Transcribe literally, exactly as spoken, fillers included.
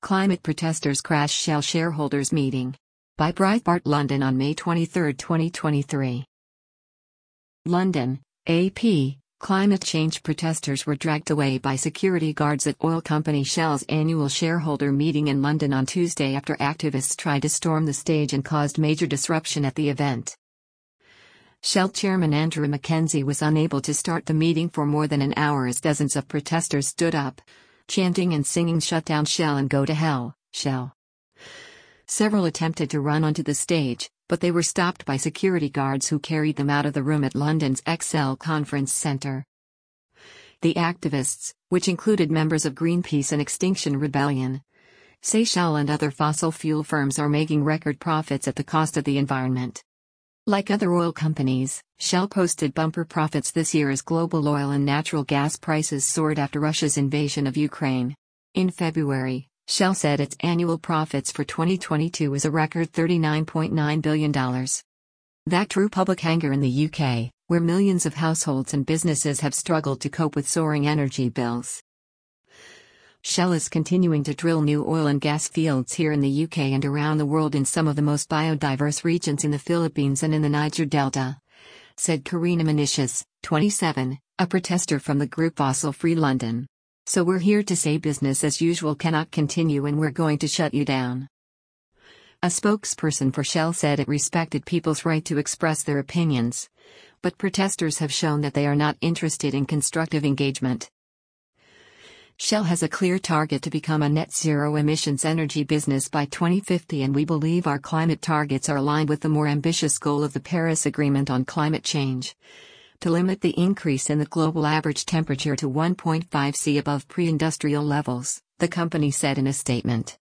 Climate protesters crash Shell shareholders meeting. By Breitbart London on May twenty-third, twenty twenty-three. London, A P. Climate change protesters were dragged away by security guards at oil company Shell's annual shareholder meeting in London on Tuesday after activists tried to storm the stage and caused major disruption at the event. Shell chairman Andrew Mackenzie was unable to start the meeting for more than an hour as dozens of protesters stood up, chanting and singing "Shut down Shell and go to hell, Shell." Several attempted to run onto the stage, but they were stopped by security guards who carried them out of the room at London's X L Conference Centre. The activists, which included members of Greenpeace and Extinction Rebellion, say Shell and other fossil fuel firms are making record profits at the cost of the environment. Like other oil companies, Shell posted bumper profits this year as global oil and natural gas prices soared after Russia's invasion of Ukraine. In February, Shell said its annual profits for twenty twenty-two was a record thirty-nine point nine billion dollars. That drew public anger in the U K, where millions of households and businesses have struggled to cope with soaring energy bills. Shell is continuing to drill new oil and gas fields here in the U K and around the world in some of the most biodiverse regions in the Philippines and in the Niger Delta, said Karina Menicius, twenty-seven, a protester from the group Fossil Free London. "So we're here to say business as usual cannot continue and we're going to shut you down." A spokesperson for Shell said it respected people's right to express their opinions, but protesters have shown that they are not interested in constructive engagement. Shell has a clear target to become a net zero emissions energy business by twenty fifty, and we believe our climate targets are aligned with the more ambitious goal of the Paris Agreement on climate change, to limit the increase in the global average temperature to one point five C above pre-industrial levels, the company said in a statement.